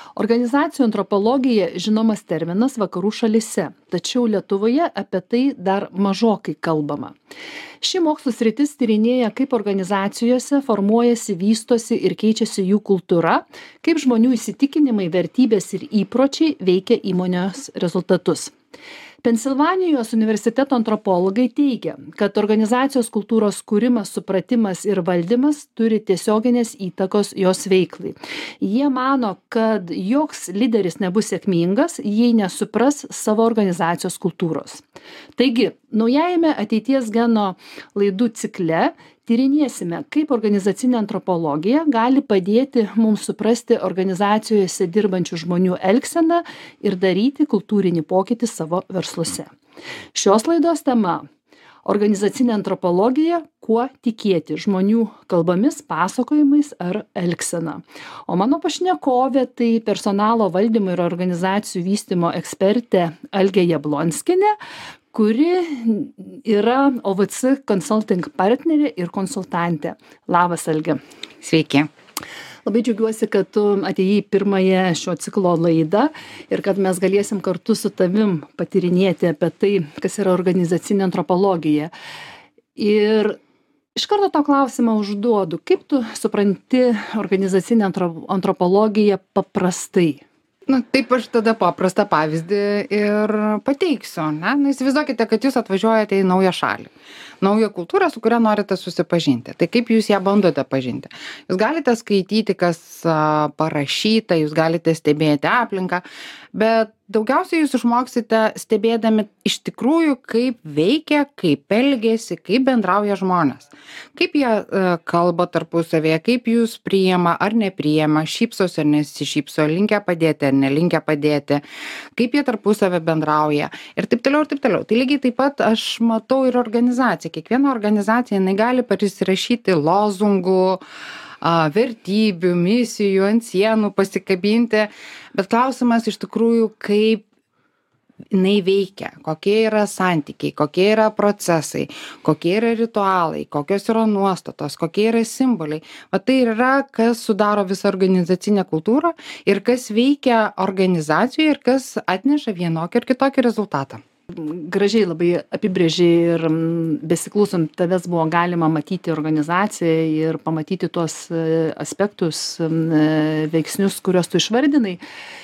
Organizacijų antropologija žinomas terminas vakarų šalyse, tačiau Lietuvoje apie tai dar mažokai kalbama. Ši mokslo sritis tyrinėja, kaip organizacijose formuojasi, vystosi ir keičiasi jų kultūra, kaip žmonių įsitikinimai, vertybės ir įpročiai veikia įmonės rezultatus. Pensilvanijos universiteto antropologai teigia, kad organizacijos kultūros kūrimas, supratimas ir valdymas turi tiesioginės įtakos jos veiklai. Jie mano, kad joks lyderis nebus sėkmingas, jei nesupras savo organizacijos kultūros. Taigi, naujajame ateities geno laidų cikle tyrinėsime, kaip organizacinė antropologija gali padėti mums suprasti organizacijose dirbančių žmonių elgseną ir daryti kultūrinį pokytį savo versluose. Šios laidos tema - organizacinė antropologija - kuo tikėti žmonių kalbomis, pasakojimais ar elgsena. O mano pašnekovė tai personalo valdymo ir organizacijų vystymo ekspertė Algė Jablonskienė, kuri yra OVC Consulting partnerė ir konsultantė. Labas, Algė. Sveiki. Labai džiaugiuosi, kad tu atėjai į pirmąją šio ciklo laidą ir kad mes galėsim kartu su tavim patyrinėti apie tai, kas yra organizacinė antropologija. Ir iš karto to klausimą užduodu. Kaip tu supranti organizacinę antropologiją paprastai? Taip aš tada paprastą pavyzdį ir pateiksiu. Įsivaizduokite, kad jūs atvažiuojate į naują šalį, naują kultūrą, su kuria norite susipažinti. Tai kaip jūs ją bandote pažinti? Jūs galite skaityti, kas parašyta, jūs galite stebėti aplinką, bet daugiausiai jūs išmoksite stebėdami iš tikrųjų, kaip veikia, kaip elgiasi, kaip bendrauja žmonės. Kaip jie kalba tarpusavėje, kaip jūs priima ar nepriima, šypsosi ar nesišypso, linkę padėti ar nelinkę padėti, kaip jie tarpusavę bendrauja ir taip toliau ir taip toliau. Tai lygiai taip pat aš matau ir organizaciją. Kiekviena organizacija jinai gali pasirašyti lozungų, vertybių, misijų, ant sienų pasikabinti, bet klausimas iš tikrųjų, kaip jinai veikia, kokie yra santykiai, kokie yra procesai, kokie yra ritualai, kokios yra nuostatos, kokie yra simboliai. O tai yra, kas sudaro visą organizacinę kultūrą ir kas veikia organizacijoje ir kas atneša vienokį ir kitokį rezultatą. Gražiai labai apibrėžiai ir besiklausant tavęs buvo galima matyti organizaciją ir pamatyti tuos aspektus, veiksnius, kuriuos tu išvardinai.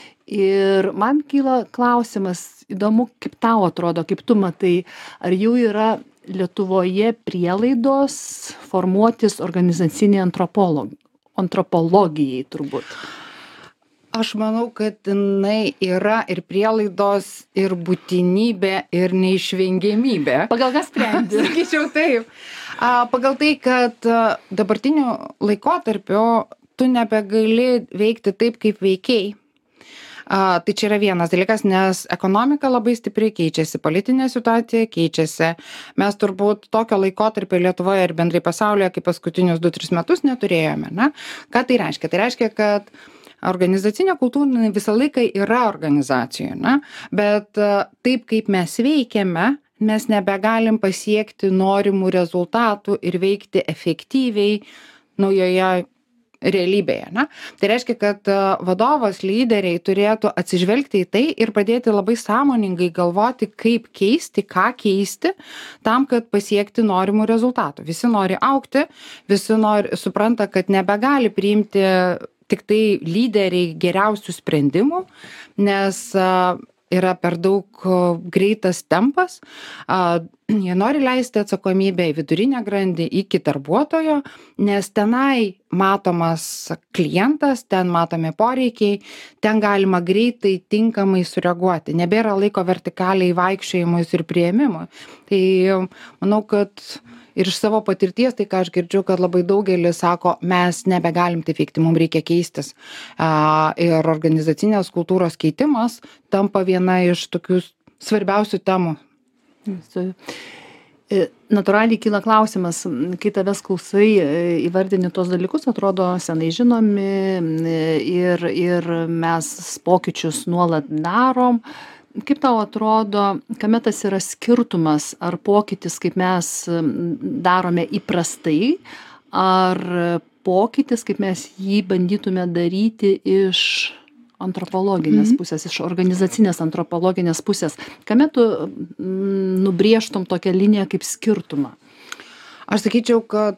Ir man kyla klausimas, įdomu, kaip tau atrodo, kaip tu matai, ar jau yra Lietuvoje prielaidos formuotis organizaciniai antropologijai turbūt? Aš manau, kad jinai yra ir prielaidos, ir būtinybė, ir neišvengiamybė. Pagal ką sprendi? Sakyčiau taip. Pagal tai, kad dabartiniu laikotarpiu tu nebegali veikti taip, kaip veikiai. Tai čia yra vienas dalykas, nes ekonomika labai stipriai keičiasi, politinė situacija keičiasi. Mes turbūt tokio laikotarpio Lietuvoje ir bendrai pasaulyje, kaip paskutinius 2-3 metus neturėjome. Ne? Ką tai reiškia? Tai reiškia, kad organizacinė kultūra visą laiką yra organizacijoje, ne? Bet taip, kaip mes veikiame, mes nebegalim pasiekti norimų rezultatų ir veikti efektyviai naujoje realybėje. Ne? Tai reiškia, kad vadovas, lyderiai turėtų atsižvelgti į tai ir pradėti labai sąmoningai galvoti, kaip keisti, ką keisti, tam, kad pasiekti norimų rezultatų. Visi nori augti, visi supranta, kad nebegali priimti tik tai lyderiai geriausių sprendimų, nes yra per daug greitas tempas. Jie nori leisti atsakomybę į vidurinę grandį, iki darbuotojo, nes tenai matomas klientas, ten matomi poreikiai, ten galima greitai, tinkamai sureaguoti. Nebėra laiko vertikaliai vaikščiojimui ir priėmimui. Tai manau, kad ir iš savo patirties, tai ką aš girdžiu, kad labai daugelis sako, mes nebegalim taip veikti, mums reikia keistis. Ir organizacinės kultūros keitimas tampa viena iš tokių svarbiausių temų. Natūraliai kyla klausimas, kai tavęs klausai, įvardini tos dalykus, atrodo senai žinomi ir mes pokyčius nuolat darom. Kaip tau atrodo, kame tas yra skirtumas, ar pokytis, kaip mes darome įprastai, ar pokytis, kaip mes jį bandytume daryti iš antropologinės pusės, iš organizacinės antropologinės pusės. Kame tu nubrėžtum tokią liniją kaip skirtumą? Aš sakyčiau, kad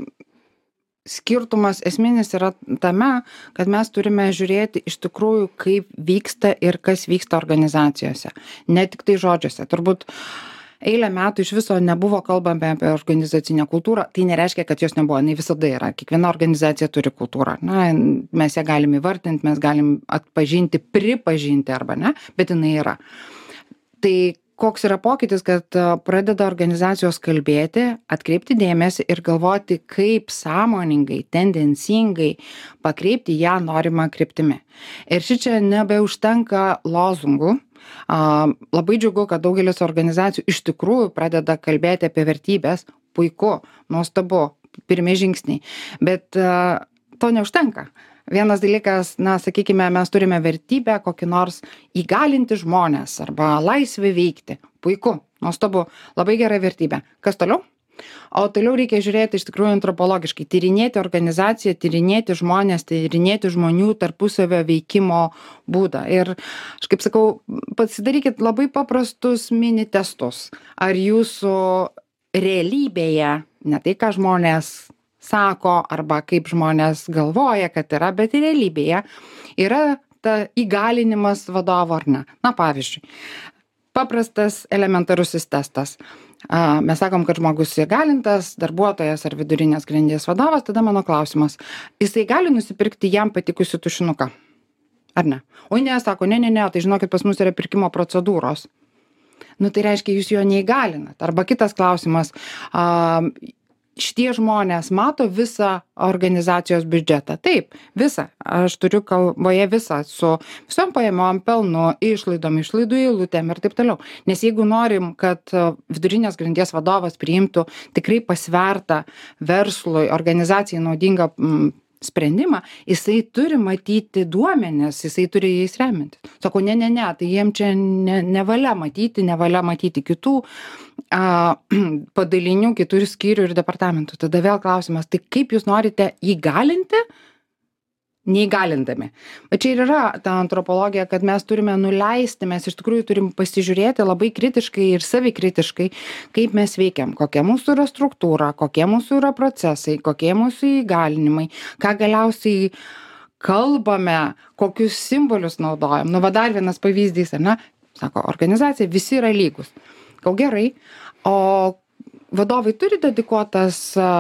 skirtumas esminis yra tame, kad mes turime žiūrėti iš tikrųjų, kaip vyksta ir kas vyksta organizacijose. Ne tik tai žodžiuose. Turbūt eilę metų iš viso nebuvo kalbama apie organizacinę kultūrą. Tai nereiškia, kad jos nebuvo. Jinai visada yra. Kiekviena organizacija turi kultūrą. Na, mes ją galim įvardinti, mes galim atpažinti, pripažinti arba ne, bet jinai yra. Tai koks yra pokytis, kad pradeda organizacijos kalbėti, atkreipti dėmesį ir galvoti, kaip sąmoningai, tendencingai pakreipti ją norimą kryptimi. Ir šičia nebeužtenka lozungų. Labai džiugu, kad daugelis organizacijų iš tikrųjų pradeda kalbėti apie vertybės. Puiku, nuostabu, pirmi žingsniai. Bet to neužtenka. Vienas dalykas, na, sakykime, mes turime vertybę kokį nors įgalinti žmonės arba laisvę veikti. Puiku, nuostabu, labai gera vertybė. Kas toliau? O toliau reikia žiūrėti iš tikrųjų antropologiškai, tyrinėti organizaciją, tyrinėti žmonės, tyrinėti žmonių tarpusavio veikimo būdą. Ir aš kaip sakau, pasidarykit labai paprastus mini testus. Ar jūsų realybėje, ne tai ką žmonės sako arba kaip žmonės galvoja, kad yra, bet realybėje yra ta įgalinimas vadovo ar ne. Na, pavyzdžiui, paprastas elementarusis testas. Mes sakom, kad žmogus įgalintas, darbuotojas ar vidurinės grandies vadovas, tada mano klausimas, jisai gali nusipirkti jam patikusių tušinuką? Ar ne? O ne, sako, ne, tai žinokit, pas mus yra pirkimo procedūros. Nu, tai reiškia, jūs jo neįgalinat. Arba kitas klausimas, šitie žmonės mato visą organizacijos biudžetą. Taip, visą. Aš turiu kalboje visą su visom pajamom, pelnu, išlaidom, išlaidų eilutėm ir taip toliau. Nes jeigu norim, kad vidurinės grandies vadovas priimtų tikrai pasvertą verslui, organizacijai naudingą sprendimą, jisai turi matyti duomenis, jisai turi jais reminti. Sako, ne, tai jiem čia nevalia matyti kitų padalinių, kitų skyrių ir departamentų. Tada vėl klausimas, tai kaip jūs norite įgalinti, neįgalindami. Bet čia ir yra ta antropologija, kad mes turime nuleisti, mes iš tikrųjų turim pasižiūrėti labai kritiškai ir savikritiškai, kaip mes veikiam, kokia mūsų yra struktūra, kokie mūsų yra procesai, kokie mūsų įgalinimai, ką galiausiai kalbame, kokius simbolius naudojam. Nu, va dar vienas pavyzdys, ar ne? Sako, organizacija, visi yra lygus. Kau gerai, o vadovai turi dedikuotas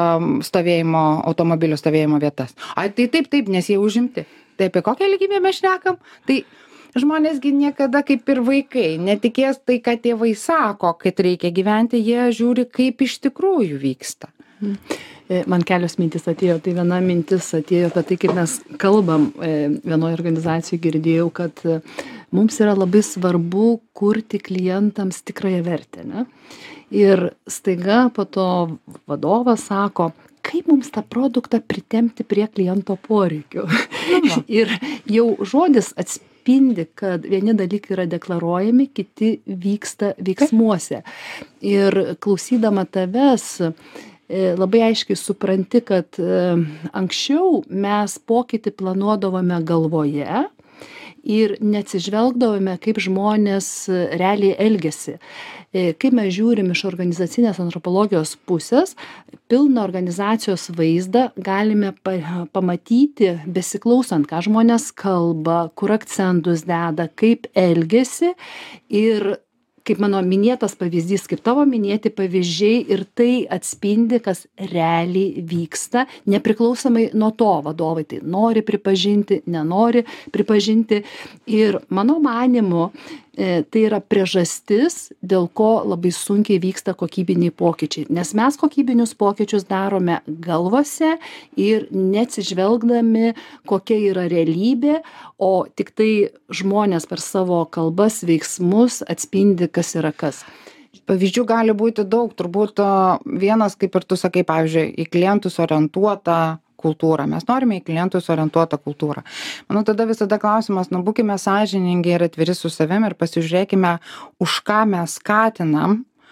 automobilio stovėjimo vietas. Tai taip, nes jie užimti. Tai apie kokią lygybę mes šnekam? Tai žmonėsgi niekada kaip ir vaikai netikės tai, kad tėvai sako, kad reikia gyventi, jie žiūri, kaip iš tikrųjų vyksta. Man kelios mintis atėjo. Tai viena mintis atėjo apie tai, kaip mes kalbam. Vienoje organizacijoje girdėjau, kad mums yra labai svarbu kurti klientams tikrąją vertę, ne? Ir staiga po to vadovas sako, kaip mums tą produktą pritempti prie kliento poreikių. Ir jau žodis atspindi, kad vieni dalykai yra deklaruojami, kiti vyksta veiksmuose. Ir klausydama tavęs, labai aiškiai supranti, kad anksčiau mes pokytį planuodavome galvoje ir neatsižvelgdavome, kaip žmonės realiai elgiasi. Kai mes žiūrim iš organizacinės antropologijos pusės, pilną organizacijos vaizdą galime pamatyti, besiklausant, ką žmonės kalba, kur akcentus deda, kaip elgiasi ir kaip mano minėtas pavyzdys, kaip tavo minėti pavyzdžiai ir tai atspindi, kas realiai vyksta, nepriklausomai nuo to vadovai tai nori pripažinti, nenori pripažinti. Ir mano manymu, tai yra priežastis, dėl ko labai sunkiai vyksta kokybiniai pokyčiai. Nes mes kokybinius pokyčius darome galvose ir neatsižvelgdami, kokia yra realybė, o tik tai žmonės per savo kalbas, veiksmus atspindi, kas yra kas. Pavyzdžių gali būti daug. Turbūt vienas, kaip ir tu sakai, pavyzdžiui, į klientus orientuota kultūrą. Mes norime į klientus orientuotą kultūrą. Manau, tada visada klausimas, būkime sąžiningi ir atviri su savim ir pasižiūrėkime, už ką mes skatinam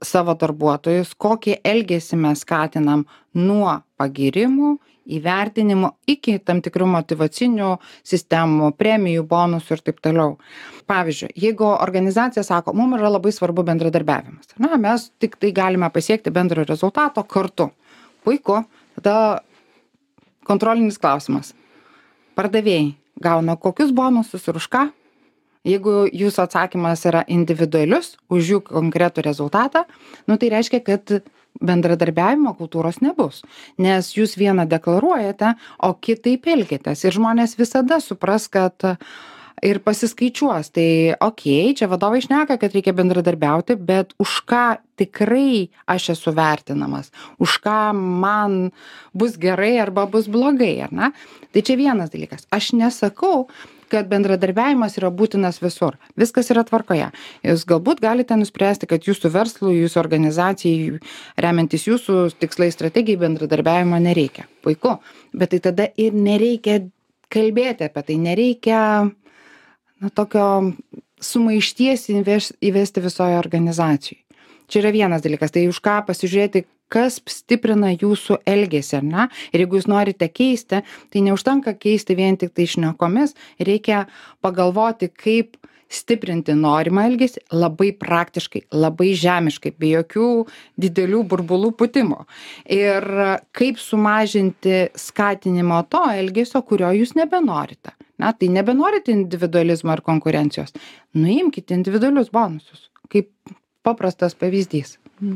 savo darbuotojus, kokį elgesį mes skatinam nuo pagyrimų, įvertinimo iki tam tikrų motyvacinių sistemų, premijų, bonusų ir taip toliau. Pavyzdžiui, jeigu organizacija sako, mums yra labai svarbu bendradarbiavimas, mes tik tai galime pasiekti bendro rezultato kartu. Puiku, tada kontrolinis klausimas. Pardavėjai gauna kokius bonusus ir už ką? Jeigu jūsų atsakymas yra individualius, už jų konkretų rezultatą, tai reiškia, kad bendradarbiavimo kultūros nebus. Nes jūs vieną deklaruojate, o kitaip elgiatės. Ir žmonės visada supras, kad ir pasiskaičiuos. Tai čia vadovai šneka, kad reikia bendradarbiauti, bet už ką tikrai aš esu vertinamas, už ką man bus gerai arba bus blogai, ar ne? Tai čia vienas dalykas. Aš nesakau, kad bendradarbiavimas yra būtinas visur. Viskas yra tvarkoje. Jūs galbūt galite nuspręsti, kad jūsų verslui, jūsų organizacijai, remiantis jūsų tikslai strategijai, bendradarbiavimo nereikia. Puiku. Bet tai tada ir nereikia kalbėti apie tai. Nereikia tokio sumaišties įvesti visoje organizacijoje. Čia yra vienas dalykas. Tai už ką pasižiūrėti, kas stiprina jūsų elgesį, ar ne? Ir jeigu jūs norite keisti, tai neužtenka keisti vien tik tai šnekomis, reikia pagalvoti, kaip stiprinti norimą elgesį labai praktiškai, labai žemiškai, be jokių didelių burbulų pūtimo. Ir kaip sumažinti skatinimo to elgesio, kurio jūs nebenorite. Tai nebenorite individualizmo ar konkurencijos. Nuimkite individualius bonusus, kaip paprastas pavyzdys.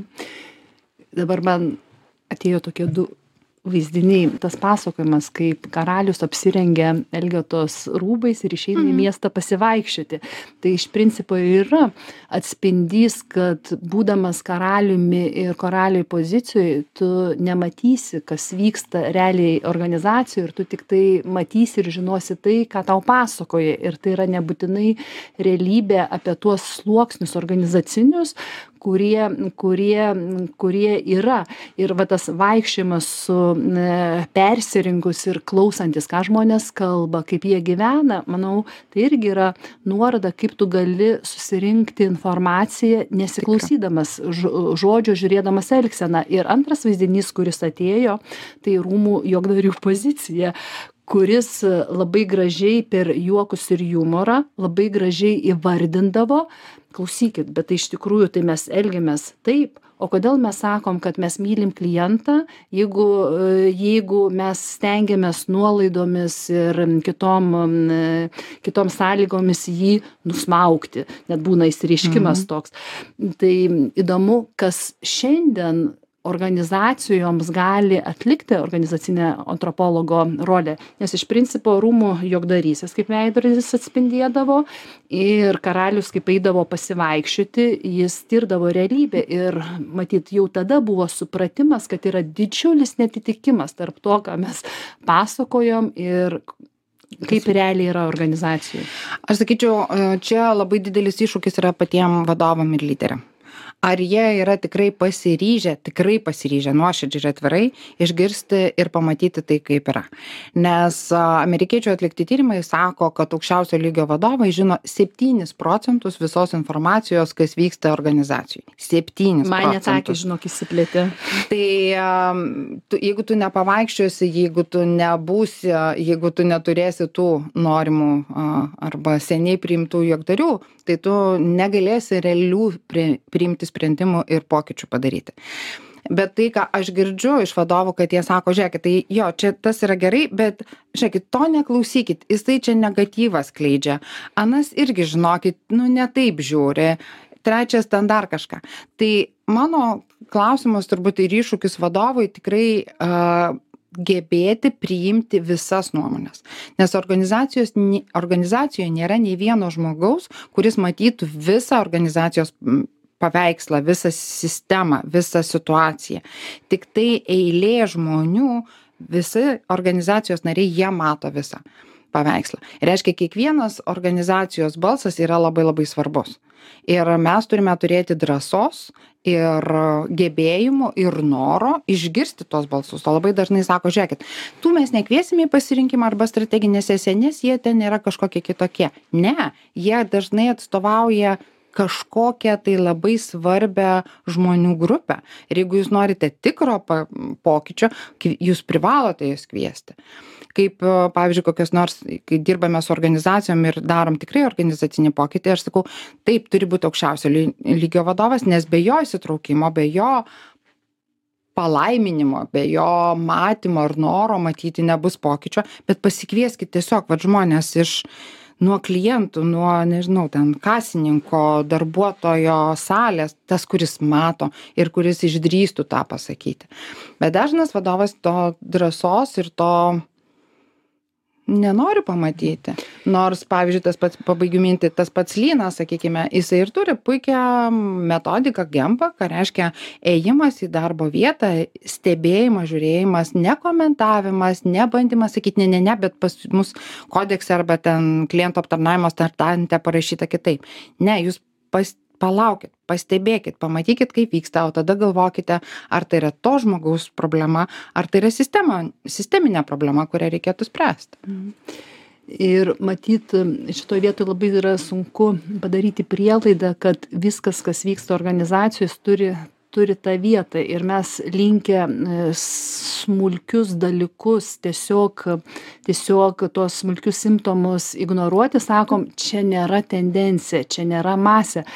Dabar man atėjo tokie du vaizdiniai. Tas pasakojimas, kaip karalius apsirengia Elgetos rūbais ir išeina į miestą pasivaikščioti. Tai iš principo yra atspindys, kad būdamas karaliumi ir karaliui pozicijoje, tu nematysi, kas vyksta realiai organizacijoje ir tu tik tai matysi ir žinosi tai, ką tau pasakoja. Ir tai yra nebūtinai realybė apie tuos sluoksnius organizacinius, kurie yra. Ir va tas vaikščiojimas su persirinkus ir klausantis, ką žmonės kalba, kaip jie gyvena, manau, tai irgi yra nuoroda, kaip tu gali susirinkti informaciją, nesiklausydamas žodžio, žiūrėdamas elgseną. Ir antras vaizdinys, kuris atėjo, tai rūmų juokdarių pozicija, kuris labai gražiai per juokus ir humorą, labai gražiai įvardindavo, klausykit, bet tai iš tikrųjų tai mes elgiamės taip, o kodėl mes sakom, kad mes mylim klientą, jeigu mes stengiamės nuolaidomis ir kitom sąlygomis jį nusmaukti, net būna išsireiškimas toks. Tai įdomu, kas šiandien organizacijoms gali atlikti organizacinę antropologo rolę, nes iš principo rūmų juokdarystės kaip veidrodis atspindėdavo ir karalius kaip eidavo pasivaikščioti, jis tirdavo realybę ir matyt jau tada buvo supratimas, kad yra didžiulis neatitikimas tarp to, ką mes pasakojom ir kaip realiai yra organizacijų. Aš sakyčiau, čia labai didelis iššūkis yra patiem vadovam ir lyderiam. Ar jie yra tikrai pasiryžę nuoširdžiai ir atvirai išgirsti ir pamatyti tai, kaip yra. Nes amerikiečių atlikti tyrimai sako, kad aukščiausio lygio vadovai žino 7% visos informacijos, kas vyksta organizacijai. 7%. Man neatsakė, žinok, įsiplėtė. Tai jeigu tu nepavaikščiosi, jeigu tu nebūsi, jeigu tu neturėsi tų norimų arba seniai priimtų juokdarių, tai tu negalėsi realių priimti sprendimų ir pokyčių padaryti. Bet tai, ką aš girdžiu iš vadovų, kad jie sako, žiūrėkit, tai jo, čia tas yra gerai, bet žiūrėkit, to neklausykit, jisai čia negatyvas skleidžia. Anas irgi, žinokit, ne taip žiūri, trečias ten dar kažką. Tai mano klausimas turbūt ir iššūkis vadovui tikrai gebėti priimti visas nuomones. Nes organizacijoje nėra nei vieno žmogaus, kuris matytų visą organizacijos paveikslą, visą sistemą, visą situaciją. Tik tai eilė žmonių, visi organizacijos nariai, jie mato visą paveikslą. Ir reiškia, kiekvienas organizacijos balsas yra labai labai svarbus. Ir mes turime turėti drąsos ir gebėjimų ir noro išgirsti tos balsus. O labai dažnai sako, žiūrėkit, tų mes nekviesime į pasirinkimą arba strateginę sesiją, nes jie ten yra kažkokie kitokie. Ne, jie dažnai atstovauja kažkokią tai labai svarbią žmonių grupę. Ir jeigu jūs norite tikro pokyčio, jūs privalote jas kviesti. Kaip, pavyzdžiui, kokios nors, kai dirbame su organizacijom ir darom tikrai organizacinį pokytį, aš sakau, taip, turi būti aukščiausio lygio vadovas, nes be jo įsitraukimo, be jo palaiminimo, be jo matymo ar noro matyti nebus pokyčio, bet pasikvieskit tiesiog žmonės nuo klientų, nuo, nežinau, ten kasininko, darbuotojo salės, tas, kuris mato ir kuris išdrįstų tą pasakyti. Bet dažnas vadovas to drąsos ir to nenori pamatyti. Nors, pavyzdžiui, tas pats, pabaigiu mintį, tas pats Lynas, sakykime, jisai ir turi puikią metodiką Gempą, ką reiškia ėjimas į darbo vietą, stebėjimas, žiūrėjimas, nekomentavimas, nebandymas sakyti ne, bet pas mus kodekse arba ten klientų aptarnavimo startante parašyta kitaip. Ne, jūs palaukit, pastebėkit, pamatykit, kaip vyksta, o tada galvokite, ar tai yra to žmogaus problema, ar tai yra sisteminė problema, kurią reikėtų spręsti. Ir matyt, šitoje vietoje labai yra sunku padaryti prielaidą, kad viskas, kas vyksta organizacijos, turi tą vietą ir mes linkę smulkius dalykus, tiesiog tuos smulkius simptomus ignoruoti, sakom, čia nėra tendencija, čia nėra masė,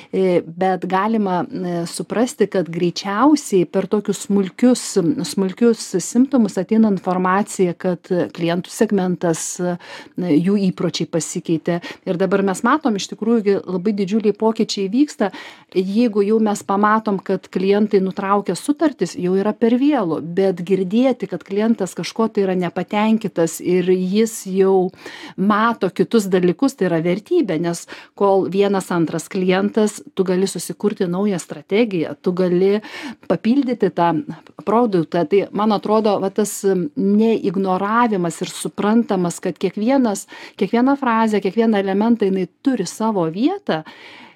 bet galima suprasti, kad greičiausiai per tokius smulkius simptomus ateina informacija, kad klientų segmentas, jų įpročiai pasikeitė ir dabar mes matom, iš tikrųjų labai didžiuliai pokyčiai vyksta, jeigu jau mes pamatom, kad klientai nutraukia sutartis, jau yra per vėlu, bet girdėti, kad klientas kažko tai yra nepatenkintas ir jis jau mato kitus dalykus, tai yra vertybė, nes kol vienas antras klientas, tu gali susikurti naują strategiją, tu gali papildyti tą produktą. Tai man atrodo, tas neignoravimas ir suprantamas, kad kiekviena frazė, kiekviena elementą jinai turi savo vietą,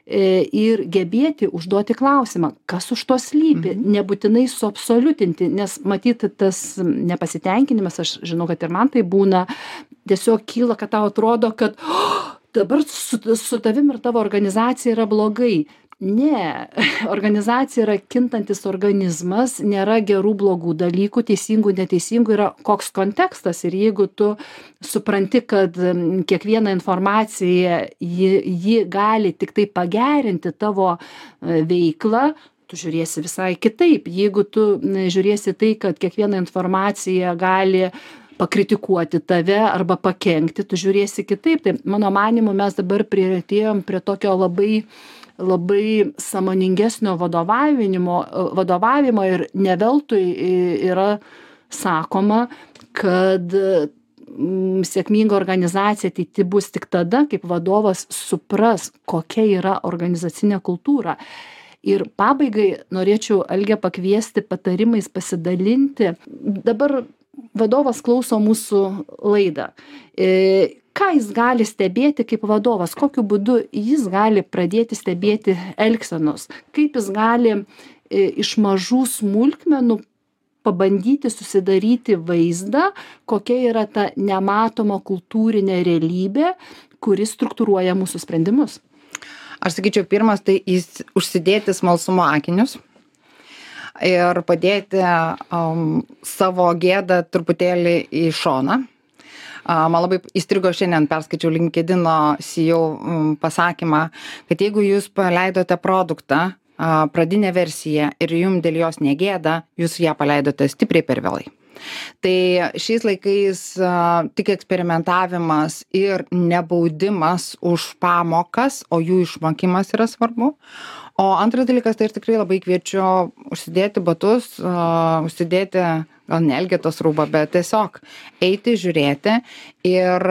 ir gebėti užduoti klausimą, kas už to slypi, nebūtinai suabsoliutinti, nes matyti tas nepasitenkinimas, aš žinau, kad ir man tai būna, tiesiog kyla, kad tau atrodo, kad dabar su tavim ir tavo organizacija yra blogai. Ne, organizacija yra kintantis organizmas, nėra gerų, blogų dalykų, teisingų, neteisingų, yra koks kontekstas ir jeigu tu supranti, kad kiekviena informacija, ji gali tik tai pagerinti tavo veiklą, tu žiūrėsi visai kitaip. Jeigu tu žiūrėsi tai, kad kiekviena informacija gali pakritikuoti tave arba pakenkti, tu žiūrėsi kitaip. Tai mano manymu mes dabar priartėjom prie tokio labai sąmoningesnio vadovavimo ir ne veltui yra sakoma, kad sėkminga organizacija ateity bus tik tada, kaip vadovas supras, kokia yra organizacinė kultūra. Ir pabaigai norėčiau Algę pakviesti patarimais pasidalinti. Dabar vadovas klauso mūsų laidą. Ką jis gali stebėti kaip vadovas, kokiu būdu jis gali pradėti stebėti elgsenos, kaip jis gali iš mažų smulkmenų pabandyti susidaryti vaizdą, kokia yra ta nematoma kultūrinė realybė, kuri struktūruoja mūsų sprendimus. Aš sakyčiau, pirmas tai užsidėti smalsumo akinius ir padėti savo gėdą truputėlį į šoną. Man labai įstrigo šiandien, perskaičiau LinkedIno CEO pasakymą, kad jeigu jūs paleidote produktą, pradinę versiją ir jums dėl jos negėda, jūs ją paleidote stipriai per vėlai. Tai šiais laikais tik eksperimentavimas ir nebaudimas už pamokas, o jų išmokimas yra svarbu. O antras dalykas, tai aš tikrai labai kviečiu užsidėti batus, užsidėti gal ne Elgetos rūbą, bet tiesiog eiti, žiūrėti ir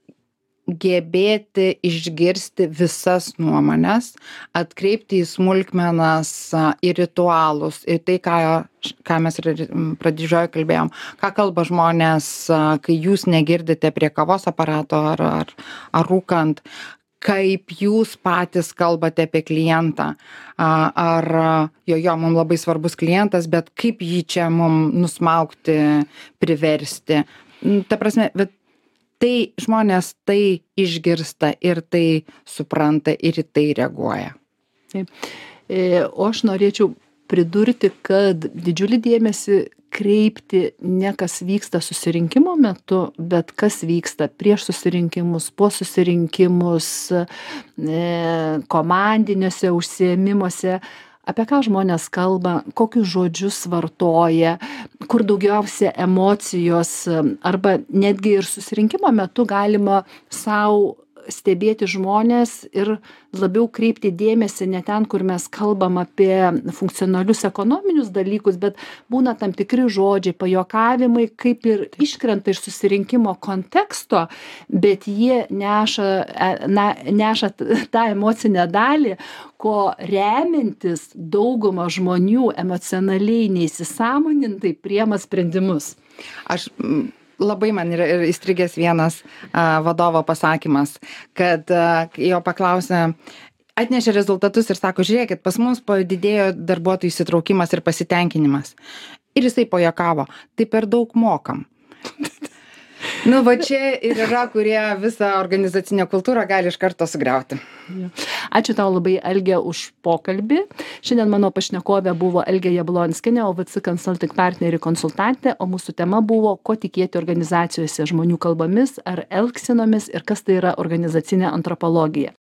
gebėti išgirsti visas nuomones, atkreipti į smulkmenas, į ritualus, į tai, ką mes pradžioje kalbėjom, ką kalba žmonės, kai jūs negirdite prie kavos aparato ar rūkant, kaip jūs patys kalbate apie klientą, ar mums labai svarbus klientas, bet kaip jį čia mums nusmaukti, priversti. Ta prasme, bet tai žmonės tai išgirsta ir tai supranta ir į tai reaguoja. O aš norėčiau pridurti, kad didžiulį dėmesį kreipti ne kas vyksta susirinkimo metu, bet kas vyksta prieš susirinkimus, po susirinkimus, komandiniuose užsiėmimuose, apie ką žmonės kalba, kokius žodžius vartoja, kur daugiausia emocijos, arba netgi ir susirinkimo metu galima sau stebėti žmones ir labiau kreipti dėmesį ne ten, kur mes kalbam apie funkcionalius ekonominius dalykus, bet būna tam tikri žodžiai, pajuokavimai, kaip ir iškrenta iš susirinkimo konteksto, bet jie neša tą emocinę dalį, ko remiantis dauguma žmonių emocionaliai neįsisąmonintai priema sprendimus. Labai man yra įstrigęs vienas vadovo pasakymas, kad jo paklausė, atnešė rezultatus ir sako, žiūrėkit, pas mus padidėjo darbuotojų įsitraukimas ir pasitenkinimas. Ir jisai pajuokavo, tai per daug mokam. Va čia ir yra, kurie visą organizacinę kultūrą gali iš karto sugriauti. Ačiū tau labai, Algė, už pokalbį. Šiandien mano pašnekovė buvo Algė Jablonskienė, OVC Consulting partnerė konsultantė, o mūsų tema buvo, ko tikėti organizacijose žmonių kalbomis ar elgsenomis ir kas tai yra organizacinė antropologija.